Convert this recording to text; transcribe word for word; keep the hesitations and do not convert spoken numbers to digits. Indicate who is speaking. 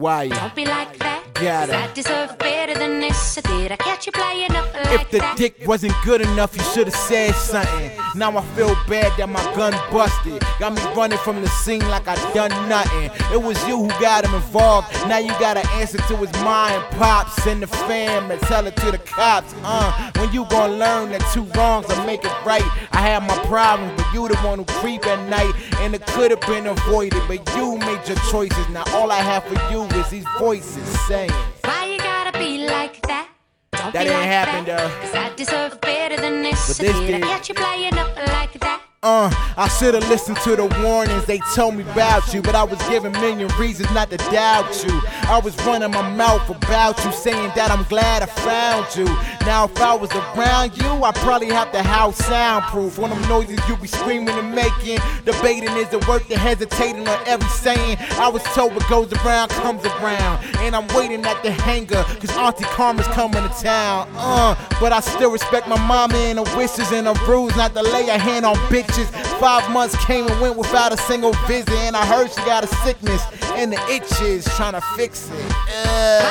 Speaker 1: Why?
Speaker 2: Don't be like that.
Speaker 1: Got it.
Speaker 2: I deserve better than this. I did. I catch you playing up like
Speaker 1: If the
Speaker 2: that.
Speaker 1: dick wasn't good enough, you should've said something. Now I feel bad that my gun busted. Got me running from the scene like I done nothing. It was you who got him involved. Now you gotta answer to his ma and pops and the fam and tell it to the cops. Uh, when you gon' learn that two wrongs will make it right? I had my problems, but you the one who creep at night. And it could've been avoided, but you made your choices. Now all I have for you is these voices saying,
Speaker 2: why you gotta be like that? Don't
Speaker 1: That
Speaker 2: be
Speaker 1: ain't
Speaker 2: like
Speaker 1: happened,
Speaker 2: that.
Speaker 1: though.
Speaker 2: Cause I deserve better than this.
Speaker 1: But
Speaker 2: I
Speaker 1: this
Speaker 2: did.
Speaker 1: did.
Speaker 2: I catch you playing up like that.
Speaker 1: Uh, I should've listened to the warnings they told me about you, but I was given million reasons not to doubt you. I was running my mouth about you, saying that I'm glad I found you. Now if I was around you, I'd probably have to house soundproof. One of them noises you be screaming and making, debating is it worth the hesitating on every saying. I was told what goes around comes around, and I'm waiting at the hangar, cause Auntie Karma's coming to town. Uh, but I still respect my mama and her wishes and her rules not to lay a hand on bitches. Five months came and went without a single visit, and I heard she got a sickness and the itches trying to fix it. Uh.